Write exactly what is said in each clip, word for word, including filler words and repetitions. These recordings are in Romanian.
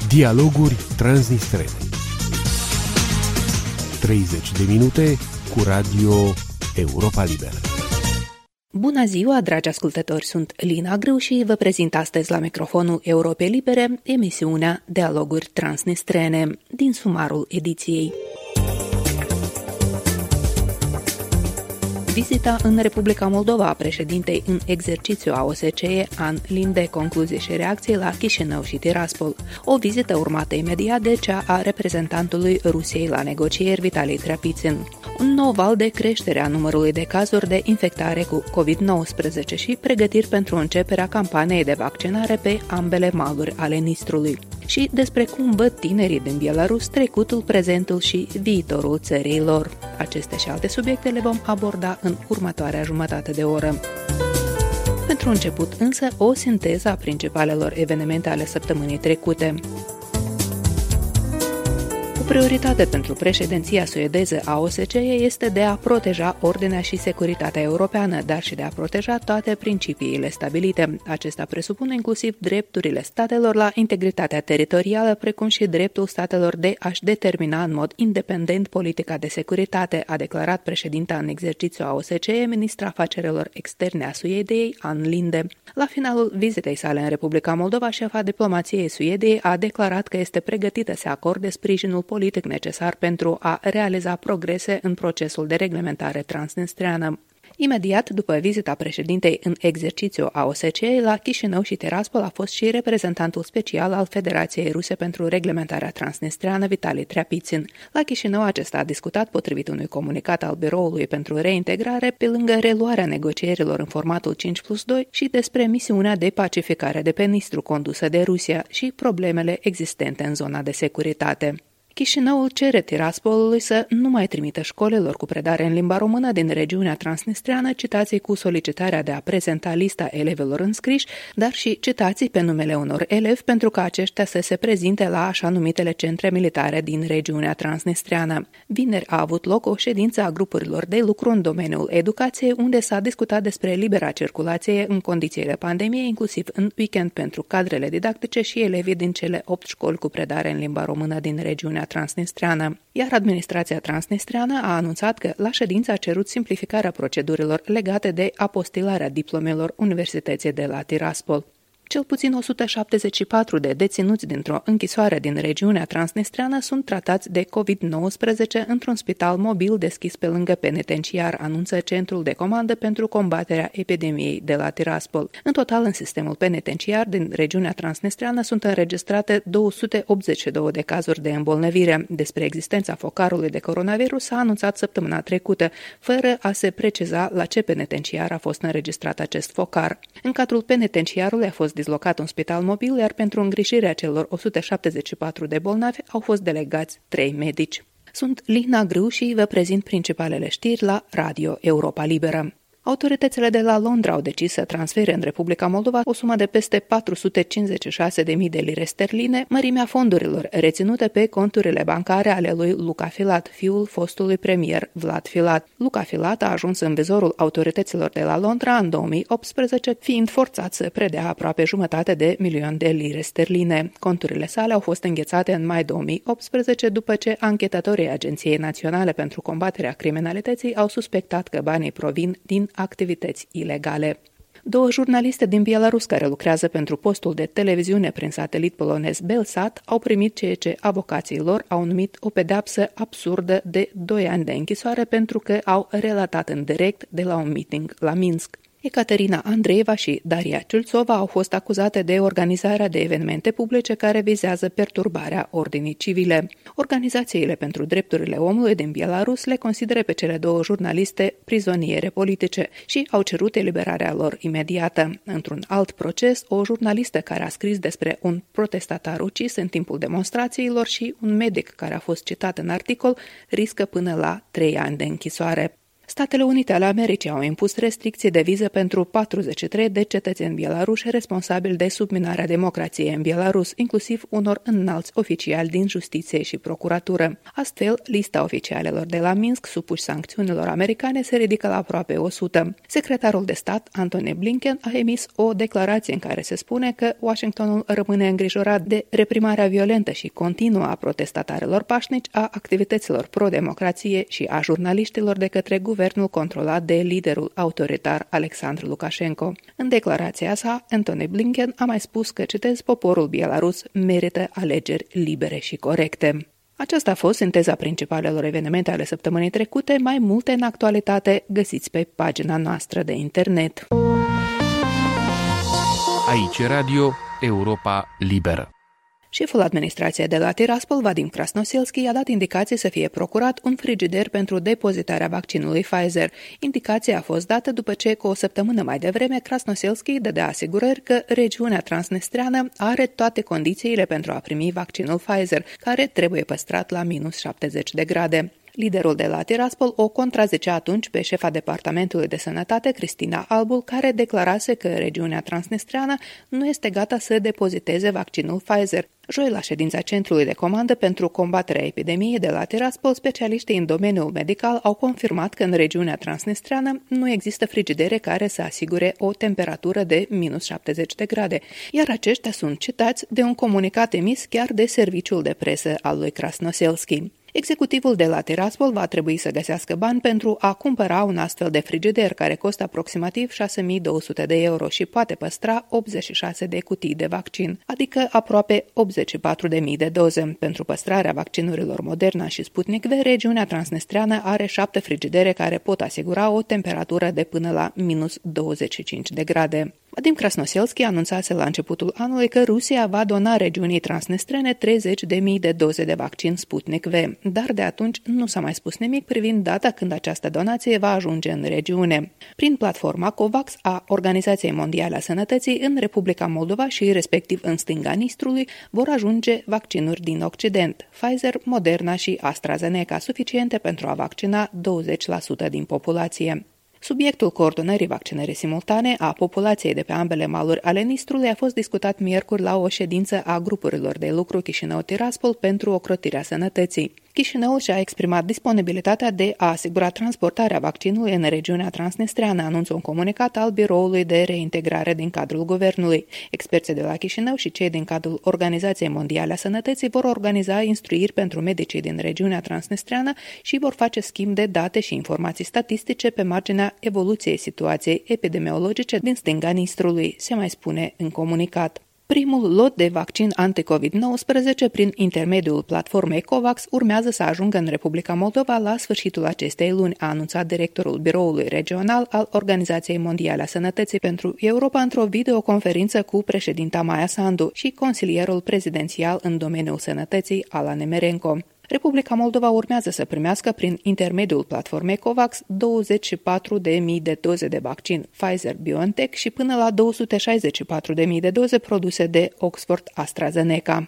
Dialoguri transnistrene. treizeci de minute cu Radio Europa Liberă. Bună ziua, dragi ascultători! Sunt Lina Grâu și vă prezint astăzi la microfonul Europei Libere emisiunea Dialoguri transnistrene din sumarul ediției. Vizita în Republica Moldova a președintei în exercițiu a O S C E, Ann Linde, concluzii și reacții la Chișinău și Tiraspol. O vizită urmată imediat de cea a reprezentantului Rusiei la negocieri, Vitali Trapitsin. Un nou val de creștere a numărului de cazuri de infectare cu covid nouăsprezece și pregătiri pentru începerea campaniei de vaccinare pe ambele maluri ale Nistrului. Și despre cum văd tinerii din Belarus trecutul, prezentul și viitorul țării lor. Aceste și alte subiecte le vom aborda în următoarea jumătate de oră. Pentru început însă, o sinteză a principalelor evenimente ale săptămânii trecute. O prioritate pentru președinția suedeză a O S C E este de a proteja ordinea și securitatea europeană, dar și de a proteja toate principiile stabilite. Acesta presupune inclusiv drepturile statelor la integritatea teritorială, precum și dreptul statelor de a-și determina în mod independent politica de securitate, a declarat președinta în exercițiu a O S C E, ministra afacerilor externe a Suediei, Ann Linde. La finalul vizitei sale în Republica Moldova, șefa diplomației Suediei a declarat că este pregătită să acorde sprijinul politic necesar pentru a realiza progrese în procesul de reglementare transnistreană. Imediat după vizita președintei în exercițiu a O S C E, la Chișinău și Tiraspol a fost și reprezentantul special al Federației Ruse pentru reglementarea transnistreană, Vitali Trapitsin. La Chișinău acesta a discutat, potrivit unui comunicat al Biroului pentru Reintegrare, pe lângă reluarea negocierilor în formatul cinci plus doi și despre misiunea de pacificare de pe Nistru condusă de Rusia și problemele existente în zona de securitate. Chișinăul cere Tiraspolului să nu mai trimită școlilor cu predare în limba română din regiunea transnistreană citații cu solicitarea de a prezenta lista elevilor înscriși, dar și citații pe numele unor elevi pentru ca aceștia să se prezinte la așa numitele centre militare din regiunea transnistreană. Vineri a avut loc o ședință a grupurilor de lucru în domeniul educației, unde s-a discutat despre libera circulație în condițiile pandemiei, inclusiv în weekend pentru cadrele didactice și elevii din cele opt școli cu predare în limba română din regiunea transnistreană. Iar administrația transnistreană a anunțat că la ședință a cerut simplificarea procedurilor legate de apostilarea diplomelor Universității de la Tiraspol. Cel puțin o sută șaptezeci și patru de deținuți dintr-o închisoare din regiunea transnistreană sunt tratați de covid nouăsprezece într-un spital mobil deschis pe lângă penitenciar, anunță Centrul de Comandă pentru combaterea epidemiei de la Tiraspol. În total, în sistemul penitenciar din regiunea transnistreană sunt înregistrate două sute optzeci și doi de cazuri de îmbolnăvire. Despre existența focarului de coronavirus s-a anunțat săptămâna trecută, fără a se preciza la ce penitenciar a fost înregistrat acest focar. În cadrul penitenciarului a fost dislocat un spital mobil, iar pentru îngrijirea celor o sută șaptezeci și patru de bolnavi au fost delegați trei medici. Sunt Lina Grâu și vă prezint principalele știri la Radio Europa Liberă. Autoritățile de la Londra au decis să transfere în Republica Moldova o sumă de peste patru sute cincizeci și șase de mii de lire sterline, mărimea fondurilor reținute pe conturile bancare ale lui Luca Filat, fiul fostului premier Vlad Filat. Luca Filat a ajuns în vizorul autorităților de la Londra în două mii optsprezece, fiind forțat să predea aproape jumătate de milion de lire sterline. Conturile sale au fost înghețate în mai două mii optsprezece, după ce anchetatorii Agenției Naționale pentru Combaterea Criminalității au suspectat că banii provin din activități ilegale. Două jurnaliste din Belarus care lucrează pentru postul de televiziune prin satelit polonez Belsat au primit ceea ce avocații lor au numit o pedeapsă absurdă de doi ani de închisoare pentru că au relatat în direct de la un meeting la Minsk. Ecaterina Andreeva și Daria Ciulțova au fost acuzate de organizarea de evenimente publice care vizează perturbarea ordinii civile. Organizațiile pentru drepturile omului din Belarus le consideră pe cele două jurnaliste prizoniere politice și au cerut eliberarea lor imediată. Într-un alt proces, o jurnalistă care a scris despre un protestatar ucis în timpul demonstrațiilor și un medic care a fost citat în articol riscă până la trei ani de închisoare. Statele Unite ale Americii au impus restricții de viză pentru patruzeci și trei de cetățeni bieloruși responsabili de subminarea democrației în Belarus, inclusiv unor înalți oficiali din justiție și procuratură. Astfel, lista oficialelor de la Minsk supuși sancțiunilor americane se ridică la aproape o sută. Secretarul de stat, Antony Blinken, a emis o declarație în care se spune că Washingtonul rămâne îngrijorat de reprimarea violentă și continuă a protestatarilor pașnici, a activităților pro-democrație și a jurnaliștilor de către guvernul controlat de liderul autoritar Alexandru Lukashenko. În declarația sa, Antony Blinken a mai spus că, citez, poporul bielarus merită alegeri libere și corecte. Aceasta a fost sinteza principalelor evenimente ale săptămânii trecute. Mai multe în actualitate găsiți pe pagina noastră de internet. Aici Radio Europa Liberă. Șeful administrației de la Tiraspol, Vadim Krasnoselski, a dat indicații să fie procurat un frigider pentru depozitarea vaccinului Pfizer. Indicația a fost dată după ce, cu o săptămână mai devreme, Krasnoselski dădea asigurări că regiunea transnistreană are toate condițiile pentru a primi vaccinul Pfizer, care trebuie păstrat la minus șaptezeci de grade. Liderul de la Tiraspol o contrazicea atunci pe șefa Departamentului de Sănătate, Cristina Albul, care declarase că regiunea transnistreană nu este gata să depoziteze vaccinul Pfizer. Joi, la ședința Centrului de Comandă pentru combaterea epidemiei de la Tiraspol, specialiștii în domeniul medical au confirmat că în regiunea transnistreană nu există frigidere care să asigure o temperatură de minus șaptezeci de grade, iar aceștia sunt citați de un comunicat emis chiar de serviciul de presă al lui Krasnoselski. Executivul de la Tiraspol va trebui să găsească bani pentru a cumpăra un astfel de frigider care costă aproximativ șase mii două sute de euro și poate păstra optzeci și șase de cutii de vaccin, adică aproape optzeci și patru de mii de doze. Pentru păstrarea vaccinurilor Moderna și Sputnik V, regiunea transnistreană are șapte frigidere care pot asigura o temperatură de până la minus douăzeci și cinci de grade. Vadim Krasnoselski anunțase la începutul anului că Rusia va dona regiunii transnistrene treizeci de mii de doze de vaccin Sputnik V, dar de atunci nu s-a mai spus nimic privind data când această donație va ajunge în regiune. Prin platforma COVAX a Organizației Mondiale a Sănătății, în Republica Moldova și respectiv în stânga Nistrului vor ajunge vaccinuri din Occident, Pfizer, Moderna și AstraZeneca, suficiente pentru a vaccina douăzeci la sută din populație. Subiectul coordonării vaccinării simultane a populației de pe ambele maluri ale Nistrului a fost discutat miercuri la o ședință a grupurilor de lucru Chișinău-Tiraspol pentru ocrotirea sănătății. Chișinăul și-a exprimat disponibilitatea de a asigura transportarea vaccinului în regiunea transnistreană, anunță un comunicat al Biroului de Reintegrare din cadrul guvernului. Experții de la Chișinău și cei din cadrul Organizației Mondiale a Sănătății vor organiza instruiri pentru medicii din regiunea transnistreană și vor face schimb de date și informații statistice pe marginea evoluției situației epidemiologice din stânga Nistrului, se mai spune în comunicat. Primul lot de vaccin anti-covid nouăsprezece prin intermediul platformei COVAX urmează să ajungă în Republica Moldova la sfârșitul acestei luni, a anunțat directorul Biroului Regional al Organizației Mondiale a Sănătății pentru Europa într-o videoconferință cu președinta Maia Sandu și consilierul prezidențial în domeniul sănătății, Ala Nemerenko. Republica Moldova urmează să primească prin intermediul platformei COVAX douăzeci și patru de mii de doze de vaccin Pfizer-BioNTech și până la două sute șaizeci și patru de mii de doze produse de Oxford AstraZeneca.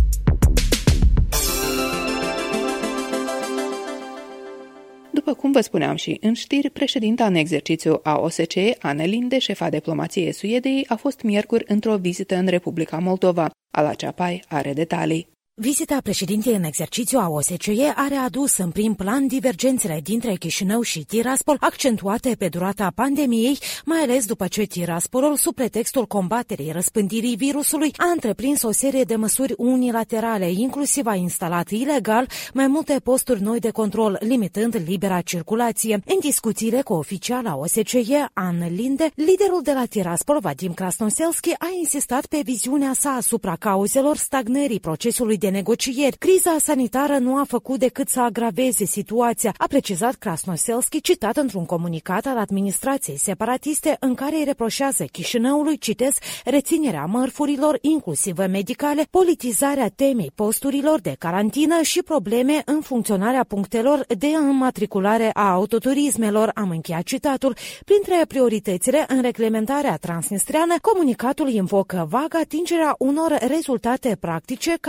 După cum vă spuneam și în știri, președinta în exercițiu a O S C E, Anne Linde, șefa diplomației Suediei, a fost miercuri într-o vizită în Republica Moldova. Ala Ceapai are detalii. Vizita președintei în exercițiu a O S C E a readus în prim plan divergențele dintre Chișinău și Tiraspol, accentuate pe durata pandemiei, mai ales după ce Tiraspolul, sub pretextul combaterii răspândirii virusului, a întreprins o serie de măsuri unilaterale, inclusiv a instalat ilegal mai multe posturi noi de control, limitând libera circulație. În discuțiile cu oficiala O S C E, Anne Linde, liderul de la Tiraspol, Vadim Krasnoselski, a insistat pe viziunea sa asupra cauzelor stagnării procesului de negocieri. Criza sanitară nu a făcut decât să agraveze situația, a precizat Krasnoselski, citat într-un comunicat al administrației separatiste în care îi reproșează Chișinăului, citez, reținerea mărfurilor, inclusiv medicale, politizarea temei posturilor de carantină și probleme în funcționarea punctelor de înmatriculare a autoturismelor, am încheiat citatul. Printre prioritățile în reglementarea transnistreană, comunicatul invocă vag atingerea unor rezultate practice care ar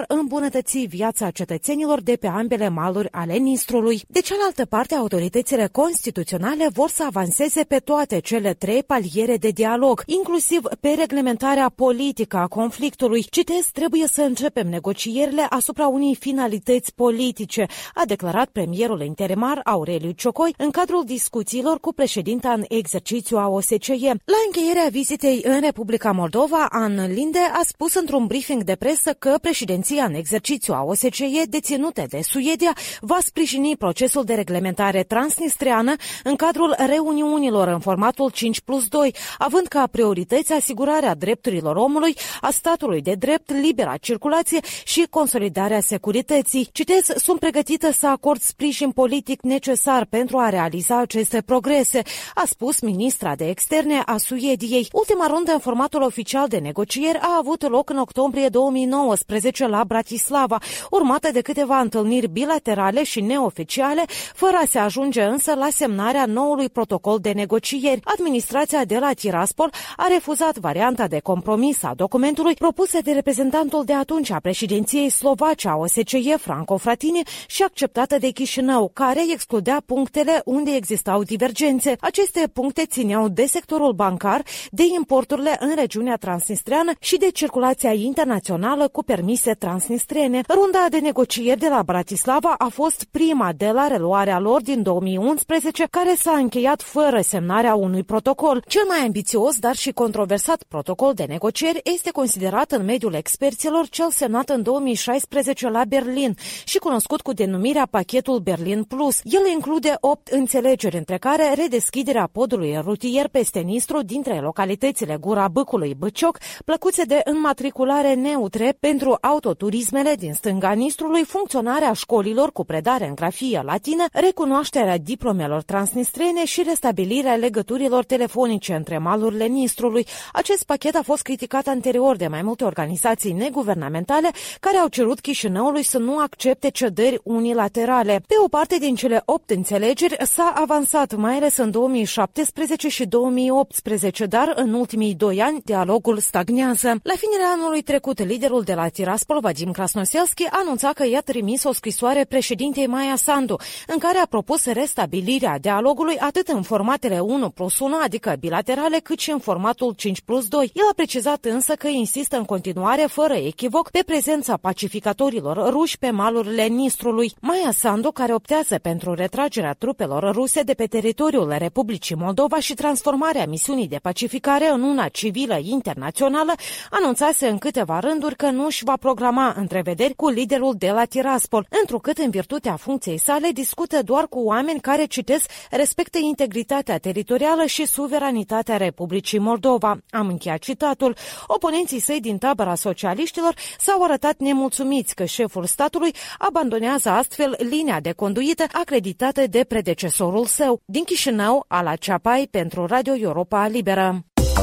ar îmbunătăți viața cetățenilor de pe ambele maluri ale Nistrului. De cealaltă parte, autoritățile constituționale vor să avanseze pe toate cele trei paliere de dialog, inclusiv pe reglementarea politică a conflictului. Citez, trebuie să începem negocierile asupra unei finalități politice, a declarat premierul interimar Aureliu Ciocoi în cadrul discuțiilor cu președinta în exercițiu a O S C E. La încheierea vizitei în Republica Moldova, Ann Linde a spus într-un briefing de presă că președinția în exercițiu a O S C E deținută de Suedia va sprijini procesul de reglementare transnistreană în cadrul reuniunilor în formatul cinci plus doi, având ca priorități asigurarea drepturilor omului, a statului de drept, libera circulație și consolidarea securității. Citez, sunt pregătită să acord sprijin politic necesar pentru a realiza aceste progrese, a spus ministra de externe a Suediei. Ultima rundă în formatul oficial de negocieri a avut loc în octombrie două mii nouăsprezece la Bratislava, urmată de câteva întâlniri bilaterale și neoficiale, fără a se ajunge însă la semnarea noului protocol de negocieri. Administrația de la Tiraspol a refuzat varianta de compromis a documentului propusă de reprezentantul de atunci a președinției slovace a O S C E, Franco Frattini, și acceptată de Chișinău, care excludea punctele unde existau divergențe. Aceste puncte țineau de sectorul bancar, de importurile în regiunea transnistreană și de circulația internațională cu permise transnistrene. Runda de negocieri de la Bratislava a fost prima de la reluarea lor din două mii unsprezece, care s-a încheiat fără semnarea unui protocol. Cel mai ambițios, dar și controversat protocol de negocieri este considerat în mediul experților cel semnat în două mii șaisprezece la Berlin și cunoscut cu denumirea Pachetul Berlin Plus. El include opt înțelegeri, între care redeschiderea podului rutier peste Nistru dintre localitățile Gura Bâcului, Băcioc, plăcuțe de înmatriculare neutre pentru autoturismele din stânga Nistrului, funcționarea școlilor cu predare în grafie latină, recunoașterea diplomelor transnistrene și restabilirea legăturilor telefonice între malurile Nistrului. Acest pachet a fost criticat anterior de mai multe organizații neguvernamentale care au cerut Chișinăului să nu accepte cedări unilaterale. Pe o parte din cele opt înțelegeri s-a avansat, mai ales în două mii șaptesprezece și două mii optsprezece, dar în ultimii doi ani dialogul stagnează. La finele anului trecut, liderul de la Tiraspol, Vadim Krasnoselski, anunța că i-a trimis o scrisoare președintei Maia Sandu, în care a propus restabilirea dialogului atât în formatele unu plus unu, adică bilaterale, cât și în formatul cinci plus doi. El a precizat însă că insistă în continuare, fără echivoc, pe prezența pacificatorilor ruși pe malurile Nistrului. Maia Sandu, care optează pentru retragerea trupelor ruse de pe teritoriul Republicii Moldova și transformarea misiunii de pacificare în una civilă internațională, anunțase în câteva rânduri că nu își va programa întrevederi cu liderul de la Tiraspol, întrucât în virtutea funcției sale discută doar cu oameni care, citesc, respectă integritatea teritorială și suveranitatea Republicii Moldova. Am încheiat citatul. Oponenții săi din tabăra socialiștilor s-au arătat nemulțumiți că șeful statului abandonează astfel linia de conduită acreditată de predecesorul său. Din Chișinău, Ala Ceapai pentru Radio Europa Liberă.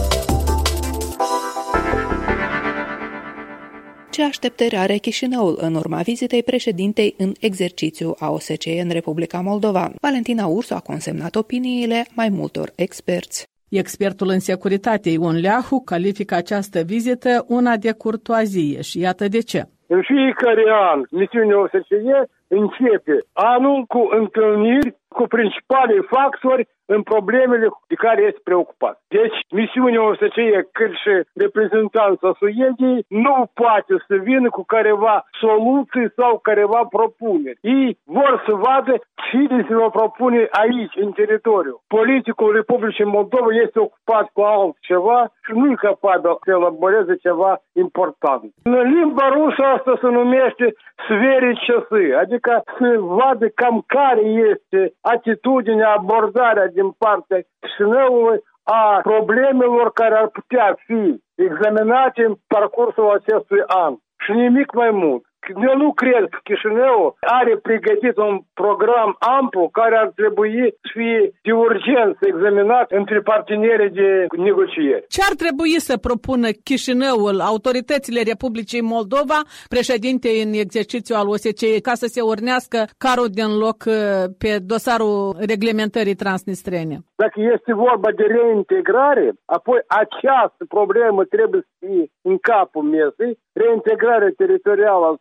Ce așteptări are Chișinăul în urma vizitei președintei în exercițiu a O S C E în Republica Moldova? Valentina Ursu a consemnat opiniile mai multor experți. Expertul în securitate Ion Leahu califică această vizită una de curtoazie și iată de ce. În fiecare an, misiunea O S C E începe anul cu întâlniri cu principalii factori în problemele de care este preocupat. Deci, misiunea O S C E, cât și reprezentanța Suediei, nu poate să vină cu careva soluții sau careva propuneri. Ei vor să vadă cine se va propune aici, în teritoriu. Politicul Republicii Moldova este ocupat cu altceva și nu e capabil să elaboreze ceva important. În limba rusă asta se numește svericesă, adică să vadă cam care este atitudinea, abordarea din partea Chișinăului a problemelor care ar putea fi examinate în parcursul acestui an. Și nimic mai mult. Eu nu cred că Chișinău are pregătit un program amplu care ar trebui să fie de urgență examinat între partenerii de negocieri. Ce ar trebui să propună Chișinăul, autoritățile Republicii Moldova, președintei în exercițiu al O S C E, ca să se urnească carul din loc pe dosarul reglementării transnistrene? Dacă este vorba de reintegrare, apoi această problemă trebuie să fie în capul mesei, reintegrarea teritorială a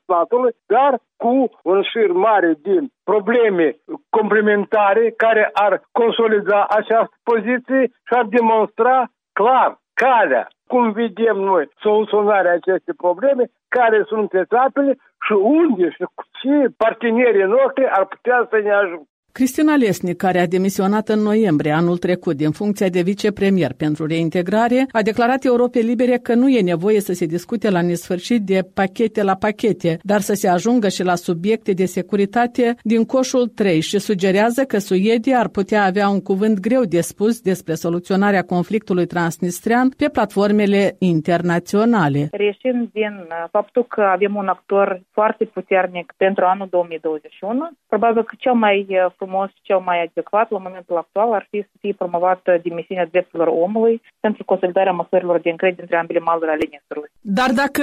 statului, dar cu un șir mare din probleme complementare care ar consolida această poziție și ar demonstra clar calea, cum vedem noi, soluționarea acestei probleme, care sunt etapele și unde și cu ce partenerii noștri ar putea să ne ajute. Cristina Lesnic, care a demisionat în noiembrie anul trecut din funcția de vicepremier pentru reintegrare, a declarat Europei Libere că nu e nevoie să se discute la nesfârșit de pachete la pachete, dar să se ajungă și la subiecte de securitate din coșul trei și sugerează că Suedia ar putea avea un cuvânt greu de spus despre soluționarea conflictului transnistrean pe platformele internaționale. Reșind din faptul că avem un actor foarte puternic pentru anul două mii douăzeci și unu, probabil că cel mai frumos și cel mai adecvat la momentul actual ar fi să fie promovată demisiunea drepturilor omului pentru consolidarea măsurilor de încredere între ambele maluri ale Nistrului. Dar dacă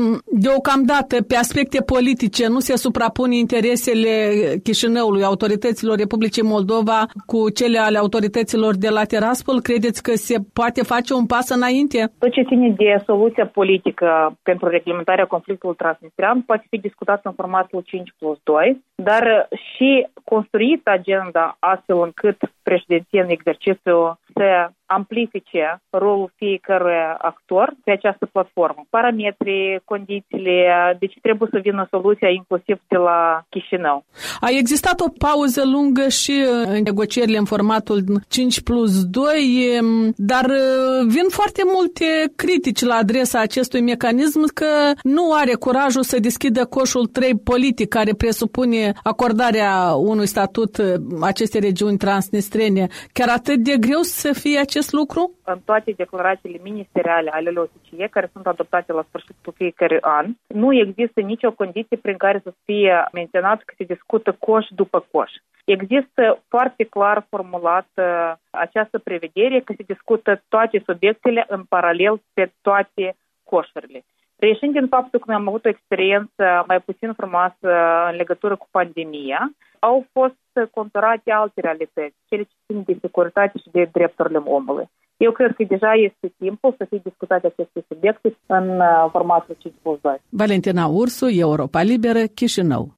deocamdată pe aspecte politice nu se suprapun interesele Chișinăului, autorităților Republicii Moldova cu cele ale autorităților de la Tiraspol, credeți că se poate face un pas înainte? Tot ce ține de soluția politică pentru reglementarea conflictului transnistrean poate fi discutat în formatul cinci plus doi, dar și construit agenda astfel încât președinția în exercițiu să amplifice rolul fiecărui actor pe această platformă. Parametrii, condițiile, deci trebuie să vină soluția inclusiv de la Chișinău. A existat o pauză lungă și în negocierile în formatul cinci plus doi, dar vin foarte multe critici la adresa acestui mecanism că nu are curajul să deschidă coșul trei politic, care presupune acordarea unui statut acestei regiuni transnistrene. Chiar atât de greu să fie acest lucru? În toate declarațiile ministeriale ale O S C E, care sunt adoptate la sfârșitul fiecărui an, nu există nicio condiție prin care să fie menționat că se discută coș după coș. Există foarte clar formulată această prevedere că se discută toate subiectele în paralel pe toate coșurile. Reieșind din faptul că noi am avut o experiență mai puțin frumoasă în legătură cu pandemia, au fost conturate alte realități, cele ce țin de securitate și de drepturile omului. Eu cred că deja este timpul să fie discutate aceste subiecte în formatul cinci plus doi. Valentina Ursu, Europa Liberă, Chișinău.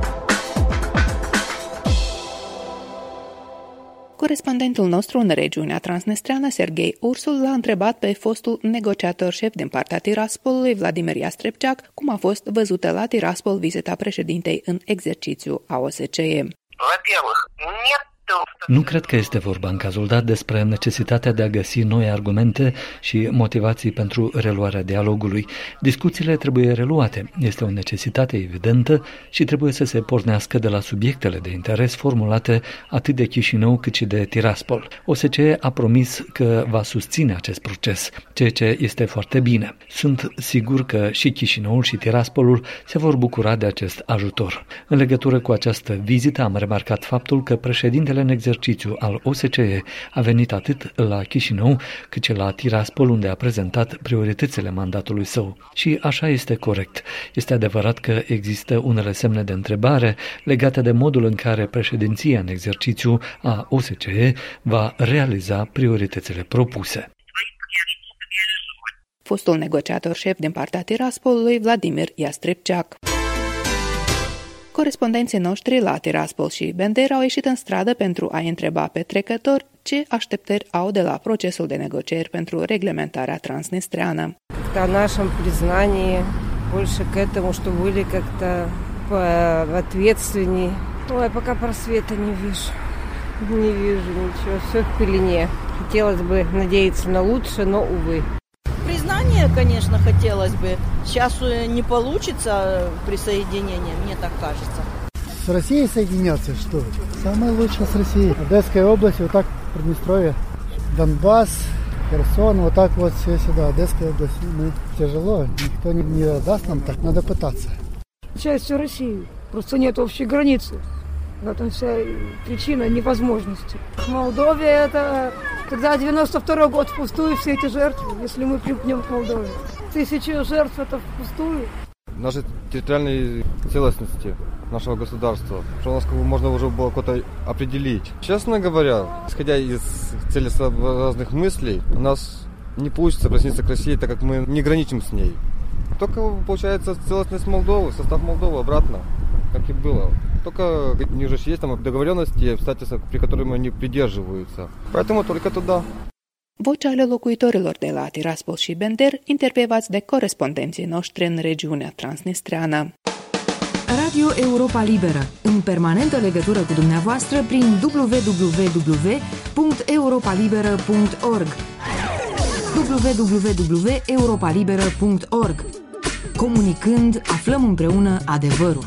Corespondentul nostru în regiunea transnistreană, Serghei Ursul, l-a întrebat pe fostul negociator șef din partea Tiraspolului, Vladimir Iastrepceac, cum a fost văzută la Tiraspol vizita președintei în exercițiu a O S C E. Nu cred că este vorba în cazul dat despre necesitatea de a găsi noi argumente și motivații pentru reluarea dialogului. Discuțiile trebuie reluate. Este o necesitate evidentă și trebuie să se pornească de la subiectele de interes formulate atât de Chișinău cât și de Tiraspol. O S C E a promis că va susține acest proces, ceea ce este foarte bine. Sunt sigur că și Chișinăul și Tiraspolul se vor bucura de acest ajutor. În legătură cu această vizită am remarcat faptul că președintele în exercițiu al O S C E a venit atât la Chișinău cât și la Tiraspol, unde a prezentat prioritățile mandatului său. Și așa este corect. Este adevărat că există unele semne de întrebare legate de modul în care președinția în exercițiu a O S C E va realiza prioritățile propuse. Fostul negociator șef din partea Tiraspolului, Vladimir Iastrepceac. Corespondenții noștri la Tiraspol și Bender au ieșit în stradă pentru a întreba pe trecători ce așteptări au de la procesul de negocieri pentru reglementarea transnistreană. О нашем признании, больше к этому, что были как-то ответственнее. Ой, пока просвета не вижу. Не вижу ничего, все в пелене. Хотелось бы надеяться на лучшее, но увы. Признание, конечно, хотелось бы. Сейчас не получится присоединение, мне так кажется. С Россией соединяться, что? Самое лучшее с Россией. Одесская область, вот так Приднестровье, Донбасс, Херсон, вот так вот все сюда. Одесская область, мы тяжело, никто не, не даст нам так, надо пытаться. Частью России, просто нет общей границы. В этом вся причина невозможности. Молдовия это... Когда девяносто второй год впустую все эти жертвы, если мы примкнем к Молдове. Тысячи жертв это впустую. Нашей территориальной целостности нашего государства, что у нас как бы можно уже было как-то определить. Честно говоря, исходя из целесообразных мыслей, у нас не получится присоединиться к России, так как мы не граничим с ней. Только, получается, целостность Молдовы, состав Молдовы обратно, как и было. Только у них же есть там договоренности, обстоятельства, при которых они придерживаются. Поэтому только туда. Vocea ale locuitorilor de la Tiraspol și Bender, intervievați de corespondenții noștri în regiunea transnistreană. Radio Europa Liberă, în permanentă legătură cu dumneavoastră prin w w w punct europa liberă punct org w w w punct europa liberă punct org. Comunicând, aflăm împreună adevărul.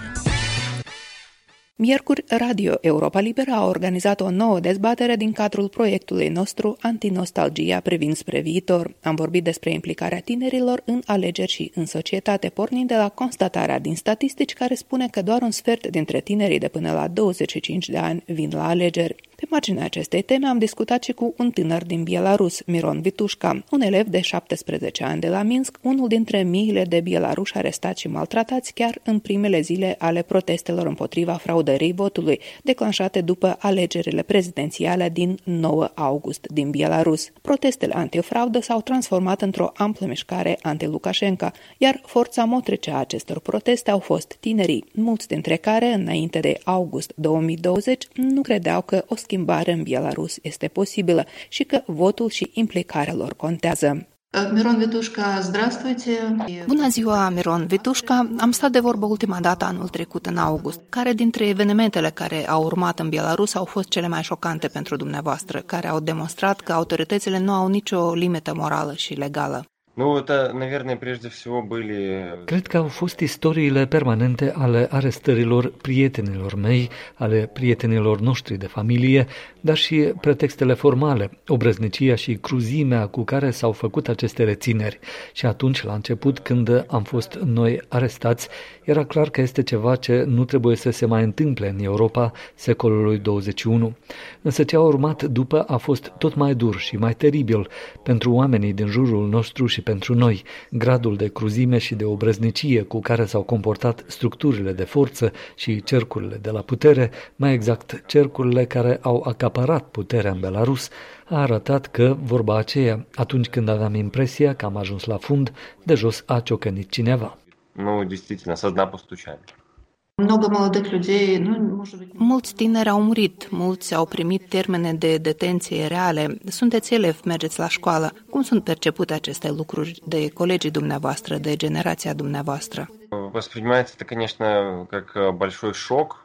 Miercuri, Radio Europa Liberă a organizat o nouă dezbatere din cadrul proiectului nostru Antinostalgia privind spre viitor. Am vorbit despre implicarea tinerilor în alegeri și în societate, pornind de la constatarea din statistici care spune că doar un sfert dintre tinerii de până la douăzeci și cinci de ani vin la alegeri. Pe marginea acestei teme am discutat și cu un tânăr din Belarus, Miron Vitușca, un elev de șaptesprezece ani de la Minsk, unul dintre miile de bielaruși arestați și maltratați chiar în primele zile ale protestelor împotriva fraudării votului, declanșate după alegerile prezidențiale din nouă august din Belarus. Protestele antifraudă s-au transformat într-o amplă mișcare anti-Lukashenko, iar forța motrice a acestor proteste au fost tinerii, mulți dintre care, înainte de august două mii douăzeci, nu credeau că o schimbare în Belarus este posibilă și că votul și implicarea lor contează. Miron Vitușca, здравствуйте. Bună ziua, Miron Vitușca. Am stat de vorbă ultima dată anul trecut, în august. Care dintre evenimentele care au urmat în Belarus au fost cele mai șocante pentru dumneavoastră, care au demonstrat că autoritățile nu au nicio limită morală și legală? Ну, это, наверное, прежде всего были... Cred că au fost istoriile permanente ale arestărilor prietenilor mei, ale prietenilor noștri de familie, dar și pretextele formale, obrăznicia și cruzimea cu care s-au făcut aceste rețineri. Și atunci, la început, când am fost noi arestați, era clar că este ceva ce nu trebuie să se mai întâmple în Europa secolului douăzeci și unu. Însă ce a urmat după a fost tot mai dur și mai teribil pentru oamenii din jurul nostru și pentru noi. Gradul de cruzime și de obrăznicie cu care s-au comportat structurile de forță și cercurile de la putere, mai exact cercurile care au acaparat puterea în Belarus, a arătat că vorba aceea, atunci când aveam impresia că am ajuns la fund, de jos a ciocănit cineva. Nu, действительно, со дна постучали. Много молодых людей, ну, может быть... Mulți tineri au murit, mulți au primit termene de detenție reale. Sunteți elevi, mergeți la școală. Cum sunt percepute aceste lucruri de colegii dumneavoastră, de generația dumneavoastră? Воспринимается это, конечно, как большой шок.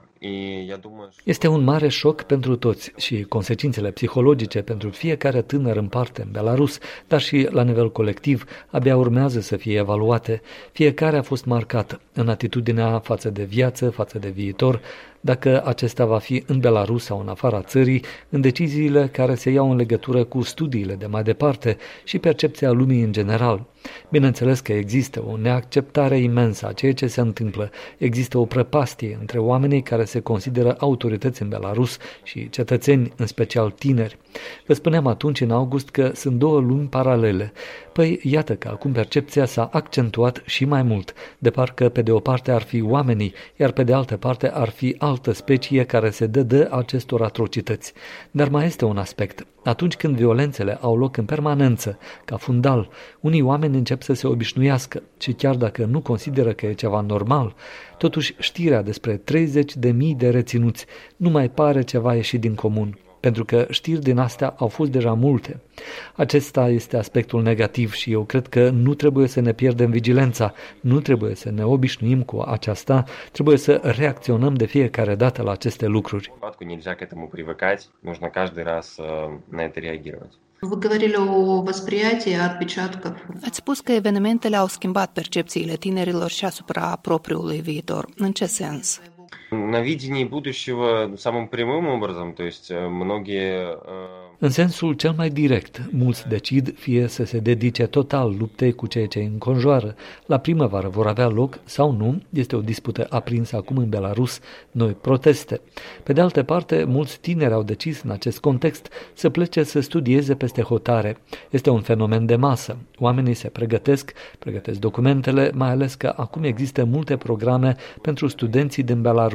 Este un mare șoc pentru toți și consecințele psihologice pentru fiecare tânăr în parte în Belarus, dar și la nivel colectiv, abia urmează să fie evaluate. Fiecare a fost marcat în atitudinea față de viață, față de viitor, dacă acesta va fi în Belarus sau în afara țării, în deciziile care se iau în legătură cu studiile de mai departe și percepția lumii în general. Bineînțeles că există o neacceptare imensă a ceea ce se întâmplă. Există o prăpastie între oamenii care se consideră autorități în Belarus și cetățeni, în special tineri. Vă spuneam atunci, în august, că sunt două lumi paralele. Păi, iată că acum percepția s-a accentuat și mai mult, de parcă pe de o parte ar fi oamenii, iar pe de altă parte ar fi altă specie care se dă acestor atrocități. Dar mai este un aspect. Atunci când violențele au loc în permanență, ca fundal, unii oameni încep să se obișnuiască și chiar dacă nu consideră că e ceva normal, totuși știrea despre treizeci de mii de reținuți nu mai pare ceva ieșit din comun, pentru că știri din astea au fost deja multe. Acesta este aspectul negativ și eu cred că nu trebuie să ne pierdem vigilența, nu trebuie să ne obișnuim cu aceasta, trebuie să reacționăm de fiecare dată la aceste lucruri. Nельзя к этому привыкать, нужно каждый раз на это реагировать. Vă говорили о восприятии отпечатков. Ați spus că evenimentele au schimbat percepțiile tinerilor și asupra propriului viitor. În ce sens? На видении будущего самым прямым образом, то есть многие... În sensul cel mai direct, mulți decid fie să se dedice total luptei cu ceea ce îi înconjoară. La primăvară vor avea loc sau nu, este o dispută aprinsă acum în Belarus, noi proteste. Pe de altă parte, mulți tineri au decis în acest context să plece să studieze peste hotare. Este un fenomen de masă. Oamenii se pregătesc, pregătesc documentele, mai ales că acum există multe programe pentru studenții din Belarus.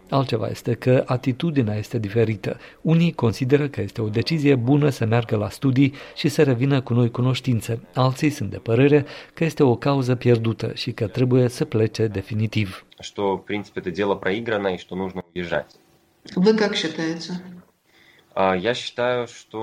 Altceva este că atitudinea este diferită. Unii consideră că este o decizie bună să meargă la studii și să revină cu noi cunoștințe. Alții sunt de părere că este o cauză pierdută și că trebuie să plece definitiv. Что, в принципе, это дело проиграно и что нужно уезжать. Вы как считаете? Я считаю, что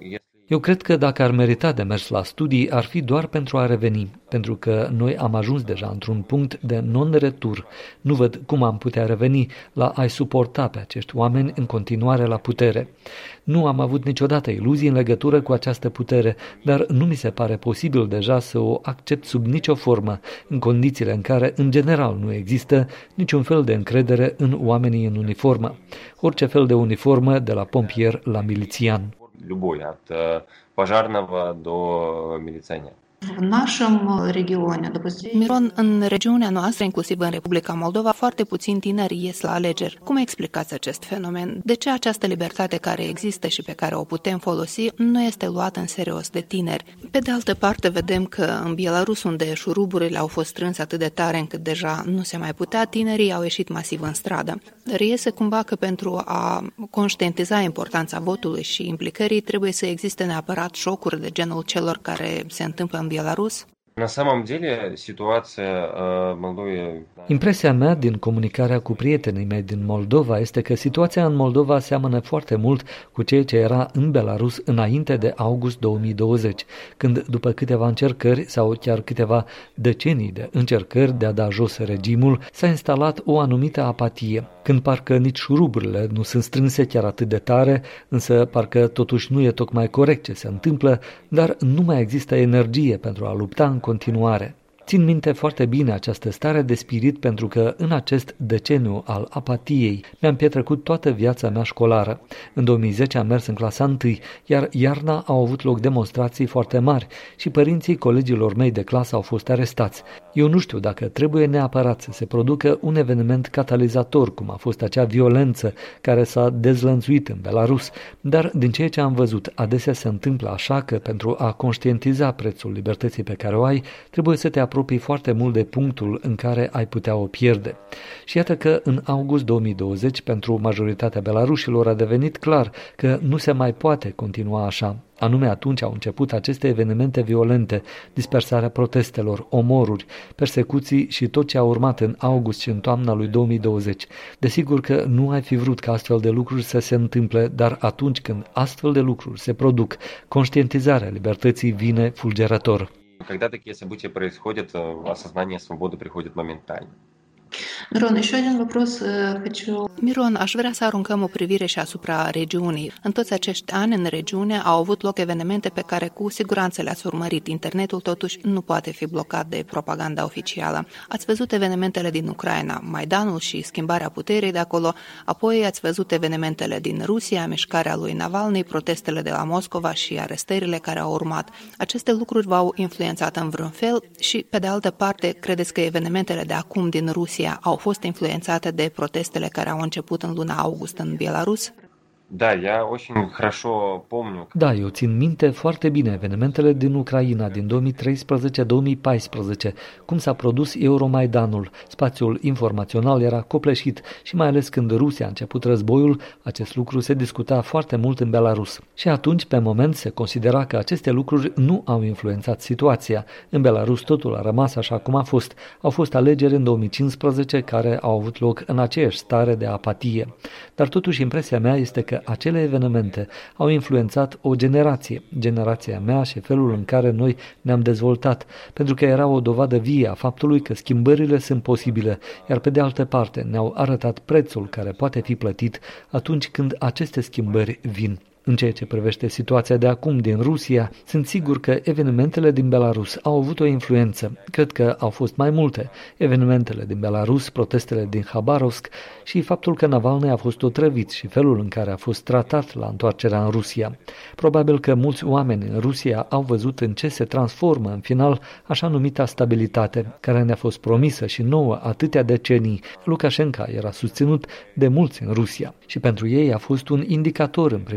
Eu cred că dacă ar merita de mers la studii, ar fi doar pentru a reveni, pentru că noi am ajuns deja într-un punct de non-retur. Nu văd cum am putea reveni la a-i suporta pe acești oameni în continuare la putere. Nu am avut niciodată iluzii în legătură cu această putere, dar nu mi se pare posibil deja să o accept sub nicio formă, în condițiile în care, în general, nu există niciun fel de încredere în oamenii în uniformă. Orice fel de uniformă, de la pompier la milițian. Любой, от пожарного до милиционера. В нашем регионе, допустим, Miron, în regiunea noastră, inclusiv în Republica Moldova, foarte puțini tineri ies la alegeri. Cum explicați acest fenomen? De ce această libertate care există și pe care o putem folosi nu este luată în serios de tineri? Pe de altă parte, vedem că în Belarus, unde șuruburile au fost strânse atât de tare încât deja nu se mai putea, tinerii au ieșit masiv în stradă. Reiese cumva că pentru a conștientiza importanța votului și implicării trebuie să existe neapărat șocuri de genul celor care se întâmplă în Belarus? На самом деле, ситуация в Молдове... Impresia mea din comunicarea cu prietenii mei din Moldova este că situația în Moldova seamănă foarte mult cu ceea ce era în Belarus înainte de august două mii douăzeci, când după câteva încercări sau chiar câteva decenii de încercări de a da jos regimul, s-a instalat o anumită apatie, când parcă nici șuruburile nu sunt strânse chiar atât de tare, însă parcă totuși nu e tocmai corect ce se întâmplă, dar nu mai există energie pentru a lupta în continuare. Țin minte foarte bine această stare de spirit pentru că în acest deceniu al apatiei mi-am petrecut toată viața mea școlară. În două mii zece am mers în clasa întâi, iar iarna au avut loc demonstrații foarte mari și părinții colegilor mei de clasă au fost arestați. Eu nu știu dacă trebuie neapărat să se producă un eveniment catalizator, cum a fost acea violență care s-a dezlănțuit în Belarus, dar din ceea ce am văzut, adesea se întâmplă așa că pentru a conștientiza prețul libertății pe care o ai, trebuie să te apropii foarte mult de punctul în care ai putea o pierde. Și iată că în august două mii douăzeci, pentru majoritatea belarușilor a devenit clar că nu se mai poate continua așa. Anume atunci au început aceste evenimente violente, dispersarea protestelor, omoruri, persecuții și tot ce a urmat în august și în toamna lui două mii douăzeci. Desigur că nu ai fi vrut ca astfel de lucruri să se întâmple, dar atunci când astfel de lucruri se produc, conștientizarea libertății vine fulgerător. Когда такие события происходят, осознание свободы приходит моментально. Miron, еще один вопрос хочу... Miron, aș vrea să aruncăm o privire și asupra regiunii. În toți acești ani, în regiune, au avut loc evenimente pe care cu siguranță le-ați urmărit. Internetul, totuși, nu poate fi blocat de propaganda oficială. Ați văzut evenimentele din Ucraina, Maidanul și schimbarea puterii de acolo, apoi ați văzut evenimentele din Rusia, mișcarea lui Navalny, protestele de la Moscova și arestările care au urmat. Aceste lucruri v-au influențat în vreun fel și, pe de altă parte, credeți că evenimentele de acum din Rusia au fost influențate de protestele care au început în luna august în Belarus? Da, я очень хорошо помню. Da, eu țin minte foarte bine evenimentele din Ucraina din două mii treisprezece două mii paisprezece, cum s-a produs Euromaidanul. Spațiul informațional era copleșit și mai ales când Rusia a început războiul, acest lucru se discuta foarte mult în Belarus. Și atunci, pe moment, se considera că aceste lucruri nu au influențat situația. În Belarus totul a rămas așa cum a fost. Au fost alegeri în două mii cincisprezece care au avut loc în aceeași stare de apatie. Dar totuși impresia mea este că acele evenimente au influențat o generație, generația mea și felul în care noi ne-am dezvoltat, pentru că era o dovadă vie a faptului că schimbările sunt posibile, iar pe de altă parte ne-au arătat prețul care poate fi plătit atunci când aceste schimbări vin. În ceea ce privește situația de acum din Rusia, sunt sigur că evenimentele din Belarus au avut o influență. Cred că au fost mai multe. Evenimentele din Belarus, protestele din Habarovsk și faptul că Navalny a fost otrăvit și felul în care a fost tratat la întoarcerea în Rusia. Probabil că mulți oameni în Rusia au văzut în ce se transformă în final așa numita stabilitate, care ne-a fost promisă și nouă atâtea decenii. Lukashenko era susținut de mulți în Rusia și pentru ei a fost un indicator în privința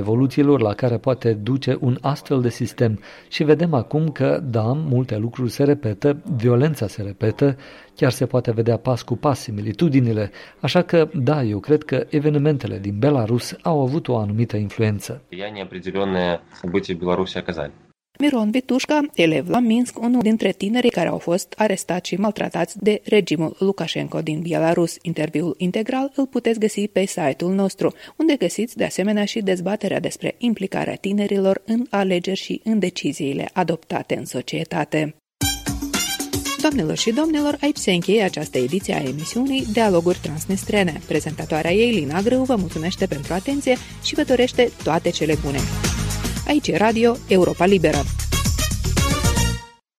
evoluțiilor la care poate duce un astfel de sistem și vedem acum că, da, multe lucruri se repetă, violența se repetă, chiar se poate vedea pas cu pas similitudinile, așa că, da, eu cred că evenimentele din Belarus au avut o anumită influență. Miron Vitușca, elev la Minsk, unul dintre tinerii care au fost arestați și maltratați de regimul Lukashenko din Belarus. Interviul integral îl puteți găsi pe site-ul nostru, unde găsiți de asemenea și dezbaterea despre implicarea tinerilor în alegeri și în deciziile adoptate în societate. Doamnelor și domnilor, aici se încheie această ediție a emisiunii Dialoguri Transnistrene. Prezentatoarea ei, Lina Grâu, vă mulțumește pentru atenție și vă dorește toate cele bune. Aici e Radio Europa Liberă.